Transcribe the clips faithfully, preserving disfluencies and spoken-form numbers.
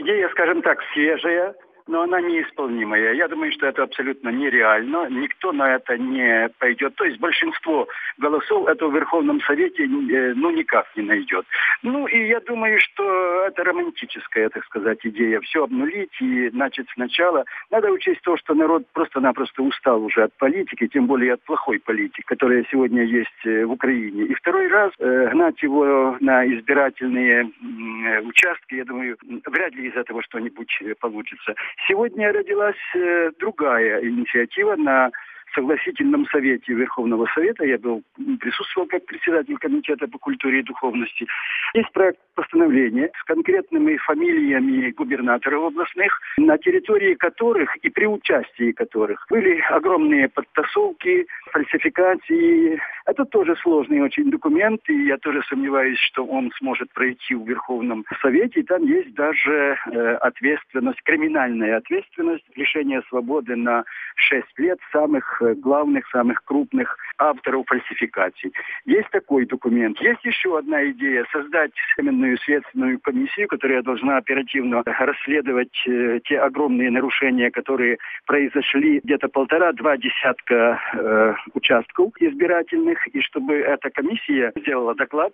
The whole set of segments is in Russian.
Идея, скажем так, свежая, но она неисполнимая. Я думаю, что это абсолютно нереально. Никто на это не пойдет. То есть большинство голосов это в Верховном Совете ну никак не найдет. Ну и я думаю, что это романтическая, так сказать, идея. Все обнулить и начать сначала. Надо учесть то, что народ просто-напросто устал уже от политики, тем более от плохой политики, которая сегодня есть в Украине. И второй раз э, гнать его на избирательные э, участки, я думаю, вряд ли из этого что-нибудь получится. Сегодня родилась э, другая инициатива на согласительном совете Верховного Совета. Я был присутствовал как председатель комитета по культуре и духовности. Есть проект постановления с конкретными фамилиями губернаторов областных, на территории которых и при участии которых были огромные подтасовки, фальсификации. Это тоже сложный очень документ, и я тоже сомневаюсь, что он сможет пройти в Верховном Совете. И там есть даже э, ответственность, криминальная ответственность, лишение свободы на шесть лет самых главных, самых крупных авторов фальсификаций. Есть такой документ. Есть еще одна идея – создать временную следственную комиссию, которая должна оперативно расследовать э, те огромные нарушения, которые произошли где-то полтора-два десятка э, участков избирательных, и чтобы эта комиссия сделала доклад,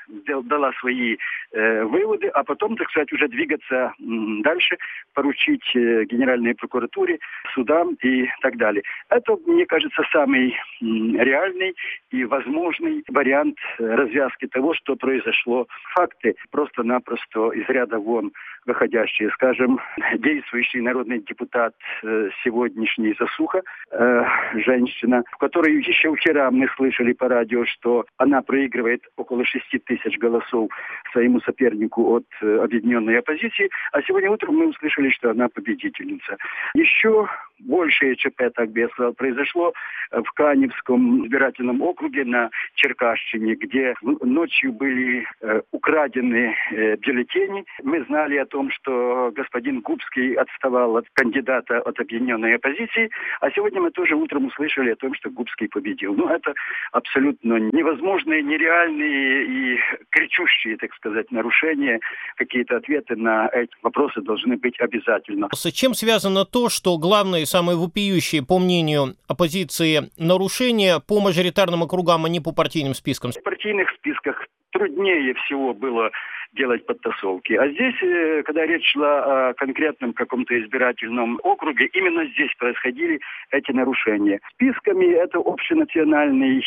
дала свои э, выводы, а потом, так сказать, уже двигаться м, дальше, поручить э, Генеральной прокуратуре, судам и так далее. Это, мне кажется, самый м, реальный и возможный вариант развязки того, что произошло. Факты просто-напросто из ряда вон выходящие. Скажем, действующий народный депутат э, сегодняшний Засуха, э, женщина, в которой еще вчера мы слышали по радио, что она проигрывает около шести тысяч голосов своему сопернику от э, объединенной оппозиции, а сегодня утром мы услышали, что она победительница. Еще большее ЧП, так бы я сказал, произошло в Каневском избирательном округе на Черкасщине, где ночью были э, украдены э, бюллетени. Мы знали о том, что господин Губский отставал от кандидата от объединенной оппозиции, а сегодня мы тоже утром услышали о том, что Губский победил. Ну, это абсолютно невозможные, нереальные и кричущие, так сказать, нарушения. Какие-то ответы на эти вопросы должны быть обязательно. С чем связано то, что главные, самые вопиющие, по мнению оппозиции, нарушения по мажоритарным округам, а не по партийным спискам? В партийных списках труднее всего было делать подтасовки. А здесь, когда речь шла о конкретном каком-то избирательном округе, именно здесь происходили эти нарушения. Списками это общенациональный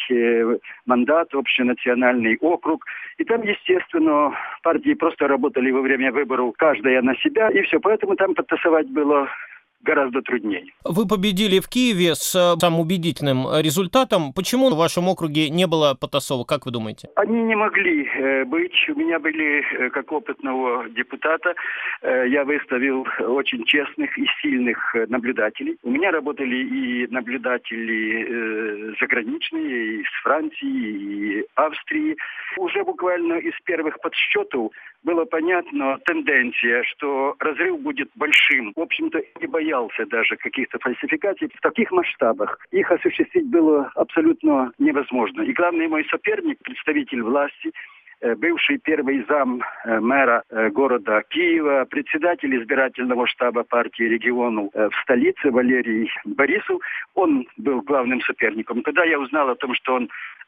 мандат, общенациональный округ. И там, естественно, партии просто работали во время выборов, каждая на себя, и все. Поэтому там подтасовать было гораздо труднее. Вы победили в Киеве с самым убедительным результатом. Почему в вашем округе не было подтасовок, как вы думаете? Они не могли э, быть. У меня были, э, как опытного депутата, э, я выставил очень честных и сильных наблюдателей. У меня работали и наблюдатели э, заграничные, из Франции, и Австрии. Уже буквально из первых подсчетов было понятно тенденция, что разрыв будет большим. В общем-то, не боялся даже каких-то фальсификаций. В таких масштабах их осуществить было абсолютно невозможно. И главный мой соперник, представитель власти, бывший первый зам мэра города Киева, председатель избирательного штаба партии регионов в столице Валерий Борисов, он был главным соперником. Когда я узнал о том, что он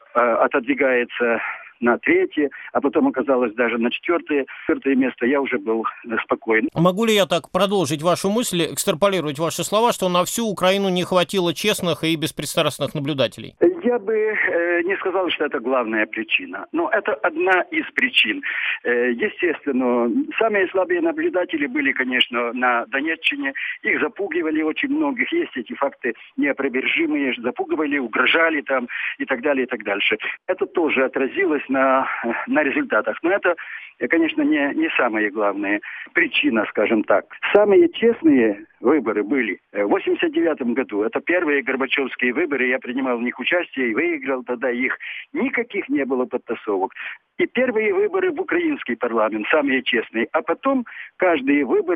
отодвигается на третье, а потом оказалось даже на четвертое, четвертое место, я уже был спокоен. Могу ли я так продолжить вашу мысль, экстраполировать ваши слова, что на всю Украину не хватило честных и беспристрастных наблюдателей? Я бы э, не сказал, что это главная причина, но это одна из причин. Э, естественно, самые слабые наблюдатели были, конечно, на Донеччине. Их запугивали очень многих. Есть эти факты неопровержимые. Запугивали, угрожали там и так далее, и так дальше. Это тоже отразилось на, на результатах. Но это, конечно, не, не самая главная причина, скажем так. Самые честные выборы были в восемьдесят девятом году. Это первые горбачевские выборы. Я принимал в них участие и выиграл тогда их. Никаких не было подтасовок. И первые выборы в украинский парламент, самые честные. А потом каждые выборы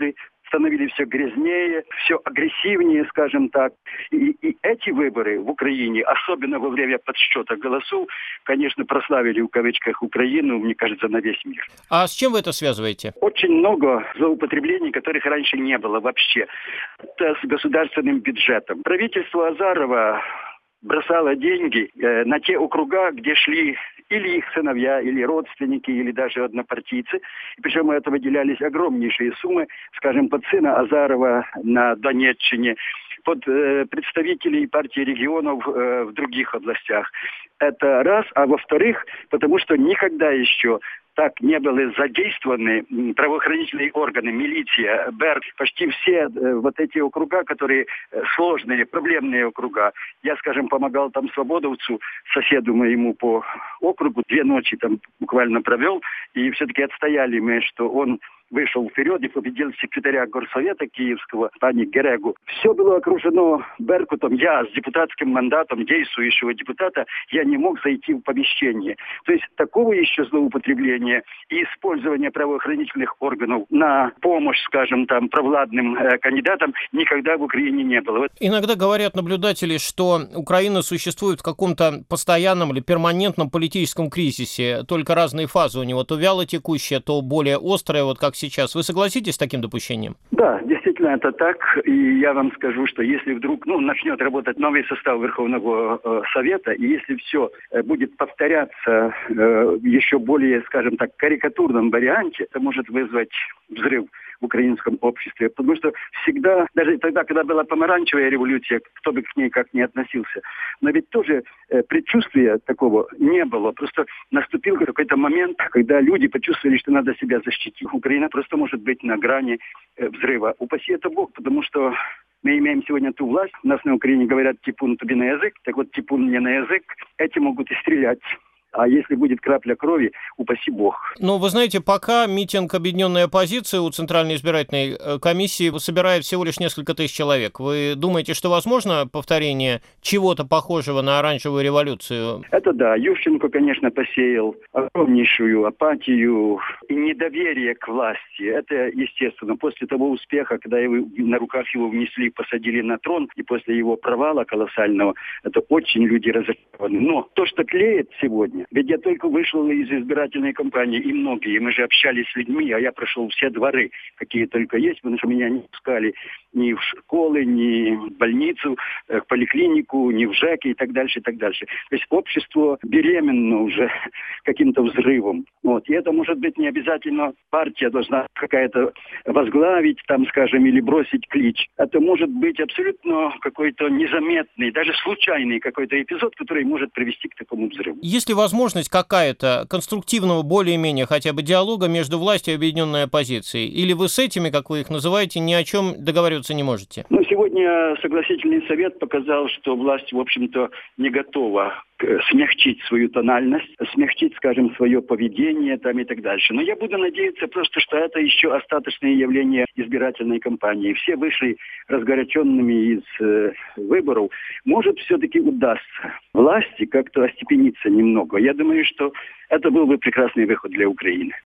становились все грязнее, все агрессивнее, скажем так. И, и эти выборы в Украине, особенно во время подсчета голосов, конечно, прославили в кавычках Украину, мне кажется, на весь мир. А с чем вы это связываете? Очень много злоупотреблений, которых раньше не было вообще. Это с государственным бюджетом. Правительство Азарова бросало деньги э, на те округа, где шли или их сыновья, или родственники, или даже однопартийцы. И причем это выделялись огромнейшие суммы, скажем, под сына Азарова на Донеччине, под э, представителей партии регионов э, в других областях. Это раз. А во-вторых, потому что никогда еще так не были задействованы правоохранительные органы, милиция, БЭР, почти все э, вот эти округа, которые э, сложные, проблемные округа. Я, скажем, помогал там свободовцу, соседу моему по округу, две ночи там буквально провел, и все-таки отстояли мы, что он вышел вперед и победил секретаря горсовета киевского, пани Герегу. Все было окружено Беркутом. Я с депутатским мандатом действующего депутата, я не мог зайти в помещение. То есть такого еще злоупотребления и использования правоохранительных органов на помощь, скажем, там, провладным э, кандидатам никогда в Украине не было. Иногда говорят наблюдатели, что Украина существует в каком-то постоянном или перманентном политическом кризисе. Только разные фазы у него. То вяло текущая, то более острая, вот как сейчас. Вы согласитесь с таким допущением? Да, действительно это так. И я вам скажу, что если вдруг ну, начнет работать новый состав Верховного э, Совета, и если все э, будет повторяться э, еще более, скажем так, карикатурном варианте, это может вызвать взрыв в украинском обществе. Потому что всегда, даже тогда, когда была помаранчевая революция, кто бы к ней как ни относился, но ведь тоже э, предчувствия такого не было. Просто наступил какой-то момент, когда люди почувствовали, что надо себя защитить. Украина просто может быть на грани э, взрыва. Упаси это Бог, потому что мы имеем сегодня ту власть. У нас на Украине говорят «типун тобі на язык». Так вот, типун мне на язык. Эти могут и стрелять. А если будет крапля крови, упаси Бог. Ну, вы знаете, пока митинг объединенной оппозиции у Центральной избирательной комиссии собирает всего лишь несколько тысяч человек. Вы думаете, что возможно повторение чего-то похожего на оранжевую революцию? Это да. Ющенко, конечно, посеял огромнейшую апатию и недоверие к власти. Это естественно. После того успеха, когда его, на руках его внесли, посадили на трон, и после его провала колоссального, это очень люди разочарованы. Но то, что тлеет сегодня, ведь я только вышел из избирательной кампании, и многие, мы же общались с людьми, а я прошел все дворы, какие только есть, потому что меня не пускали ни в школы, ни в больницу, в поликлинику, ни в ЖЭК и так дальше, и так дальше. То есть общество беременно уже каким-то взрывом. Вот. И это может быть не обязательно партия должна какая-то возглавить, там, скажем, или бросить клич. Это может быть абсолютно какой-то незаметный, даже случайный какой-то эпизод, который может привести к такому взрыву. Есть ли возможность какая-то конструктивного более-менее хотя бы диалога между властью и объединенной оппозицией? Или вы с этими, как вы их называете, ни о чем договариваться не можете? Ну, сегодня согласительный совет показал, что власть, в общем-то, не готова смягчить свою тональность, смягчить, скажем, свое поведение там и так дальше. Но я буду надеяться просто, что это еще остаточные явления избирательной кампании. Все вышли разгоряченными из э, выборов. Может, все-таки удастся власти как-то остепениться немного. Я думаю, что это был бы прекрасный выход для Украины.